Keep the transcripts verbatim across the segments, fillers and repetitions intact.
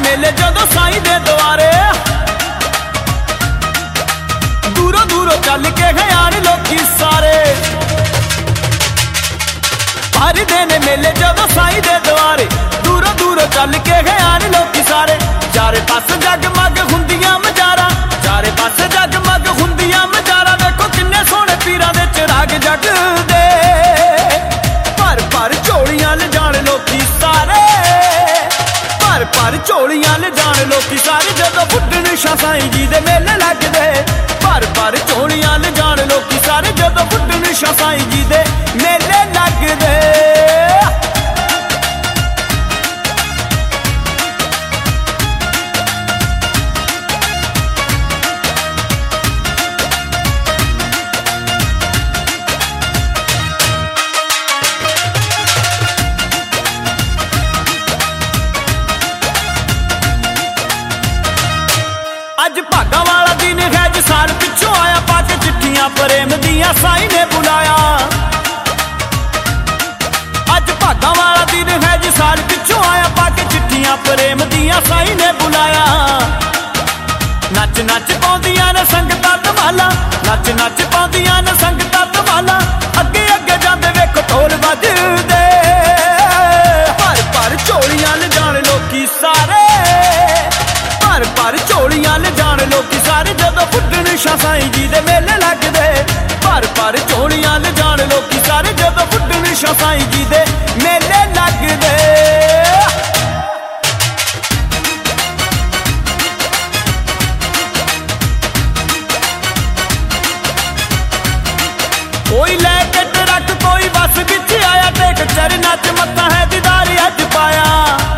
मेले जदों साईं दे द्वारे, दूरों दूरों चल के गए आने लोकी सारे। भरदे ने मेले जदों साईं दे द्वारे, दूरों दूरों चल के गए आने लोकी सारे। चारे पास जगमग हुंदियां मजारा, चारे पास जगमग हुंदियां मजारा। देखो किन्ने सोहणे पीरां दे चिराग जगदे, भर भर झोलियां ले जाण लोकी सारे, भर भर झोलियां ले जाण लोकी सारे। जदों बुड्ढण शाह साईं जी दे मेले लगदे, भर भर झोलियां ले जाण लोकी सारे। जदों बुड्ढण शाह साईं जी दे मेले लगदे। अज भागा वाला दिन है जो साल पिछों आया, पाके चिट्ठियां प्रेम दियां साईं ने बुलाया। अज भागा वाला दिन है जो साल पिछों आया, पाके चिट्ठियां प्रेम दियां साईं ने बुलाया। नच नच पाउंदियां ने संगतां धमाला, नच नच पाउंदियां ने संगतां धमाला। अगे अगे जांदे वेखो ढोल वजदे, भर भर झोलियां ले जाण लोकी सारे, भर भर झोलियां ले जाण लोकी सारे। जदों बुड्ढण शाह साईं जी दे मेले लगदे, भर भर झोलियां ले जाण लोकी सारे। जदों बुड्ढण शाह साईं जी दे मेले लगदे। कोई लैके ट्रक कोई बस विच आया, टेक चरनां च मत्था है दीदार अज पाया।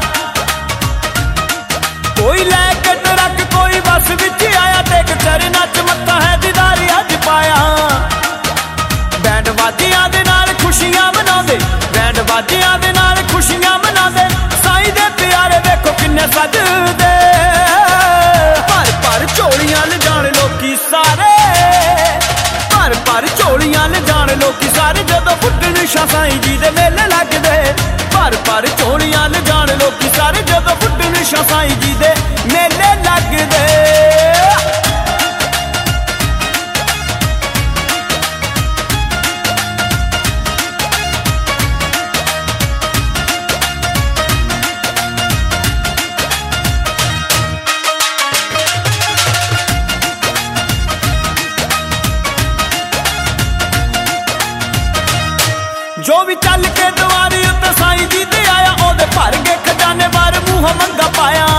कोई लैके ट्रक कोई बस विच आया, टेक चरनां च मत्था है दीदार अज पाया। बैंड बाजियां दे नाल खुशियां मनाउंदे, बैंड बाजियां दे नाल खुशियां मनाउंदे। साईं दे प्यारे वेखो किन्ने सजदे, भर भर झोलियां ले जाण लोकी सारे, भर भर झोलियां ले जाण लोकी सारे। जदों बुड्ढण शाह साईं जी दे मेले लगदे, भर भर झोलियां ले जाण लोकी सारे। जदों बुड्ढण शाह साईं जी दे मेले लगदे। जो भी चल के द्वारी उत्ते साईं जी दे आया, ओदे भर के खजाने बार मूंह मंगा पाया।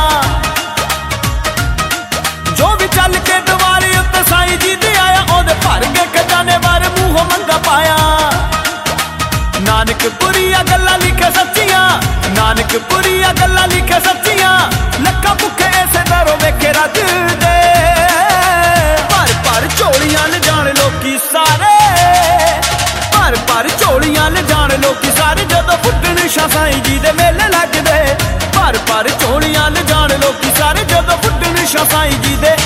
जो भी चल के द्वारी उत्ते साईं जी दे आया, ओदे भर के खजाने बार मूंह मंगा पाया। नानकपुरिया गल्लां लिखे सच्चियां, नानकपुरिया गल्लां लिखे सच्चियां। लक्खां भुखे इसे दरों वेखे रजदे, भर भर झोलियां ले जाण लोकी सारे, भर भर झोलियां ले जाण लोकी सारे। जदों बुड्ढण शाह साईं जी दे मेले लगदे, भर भर झोलियां ले जाण लोकी सारे। जदों बुड्ढण शाह साईं जी दे